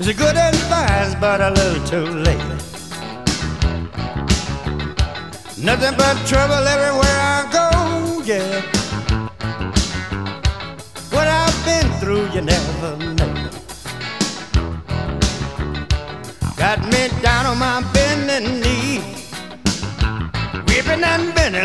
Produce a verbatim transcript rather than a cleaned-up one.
It's good advice, but a little too late. Nothing but trouble everywhere I go, yeah. What I've been through, you never know. Got me down on my bending knee, weeping and bending